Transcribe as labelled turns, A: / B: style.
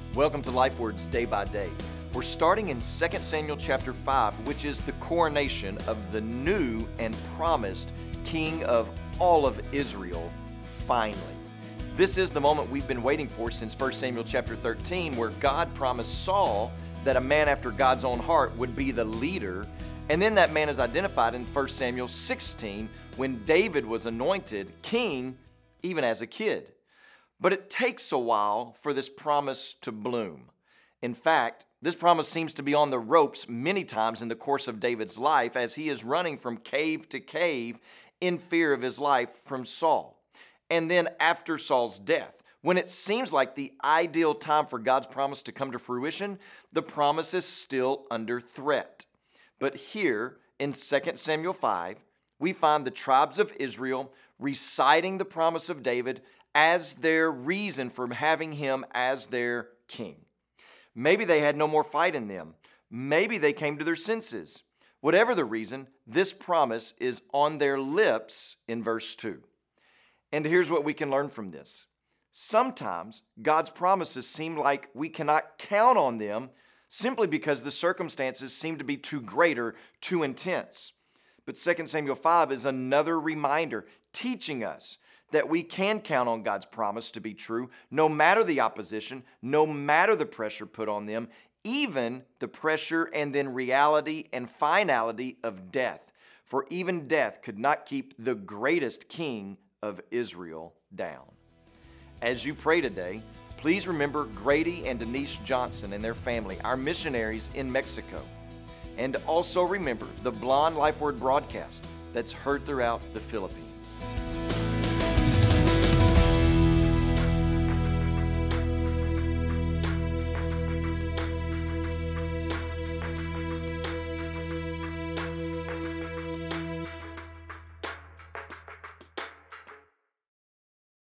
A: Welcome to Life Words Day by Day. We're starting in 2 Samuel chapter 5, which is the coronation of the new and promised King of all of Israel, finally. This is the moment we've been waiting for since 1 Samuel chapter 13, where God promised Saul that a man after God's own heart would be the leader, and then that man is identified in 1 Samuel 16, when David was anointed king even as a kid. But it takes a while for this promise to bloom. In fact, this promise seems to be on the ropes many times in the course of David's life as he is running from cave to cave in fear of his life from Saul. And then after Saul's death, when it seems like the ideal time for God's promise to come to fruition, the promise is still under threat. But here in 2 Samuel 5, we find the tribes of Israel reciting the promise of David as their reason for having him as their king. Maybe they had no more fight in them. Maybe they came to their senses. Whatever the reason, this promise is on their lips in verse 2. And here's what we can learn from this. Sometimes God's promises seem like we cannot count on them simply because the circumstances seem to be too great or too intense. But 2 Samuel 5 is another reminder teaching us that we can count on God's promise to be true, no matter the opposition, no matter the pressure put on them, even the pressure and then reality and finality of death. For even death could not keep the greatest king of Israel down. As you pray today, please remember Grady and Denise Johnson and their family, our missionaries in Mexico. And also remember the Blonde Life Word broadcast that's heard throughout the Philippines.